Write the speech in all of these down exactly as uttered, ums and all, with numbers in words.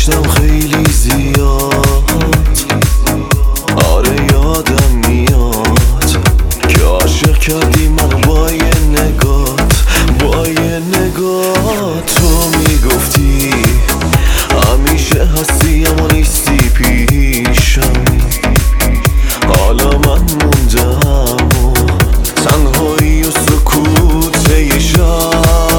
داشتم خیلی زیاد. آره یادم میاد که عاشق کردی منو با یه نگات، با یه نگات. تو میگفتی همیشه هستی اما نیستی پیشم. حالا من موندم و تنهایی و سکوت یه شب.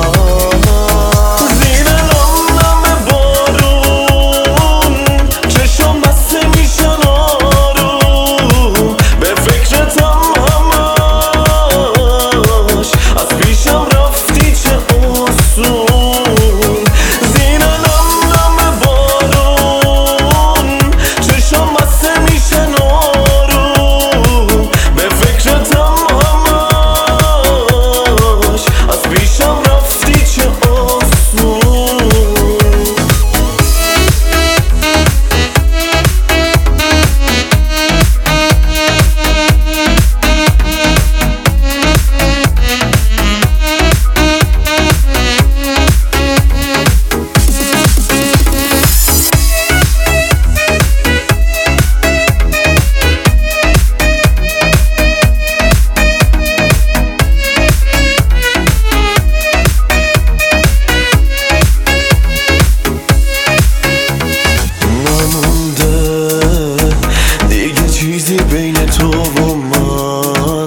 چیزی بین تو و من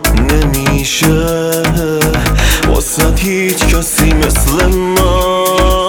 نمیشه واسه هیچ کسی مثل من.